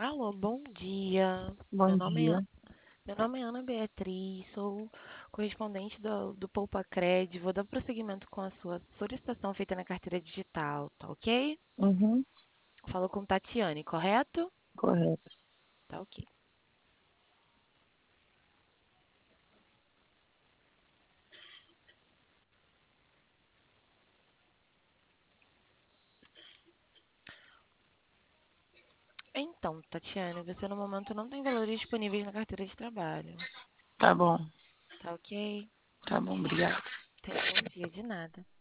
Alô, bom dia. Meu Bom nome é, dia. meu nome é Ana Beatriz, sou correspondente do Poupa-Cred. Vou dar prosseguimento com a sua solicitação feita na carteira digital, tá ok? Uhum, Falou com Tatiane, correto? correto. Tá ok. Então, Tatiane, você no momento não tem valores disponíveis na carteira de trabalho, Tá bom, tá ok? tá bom, obrigado. Tenha um bom dia, de nada.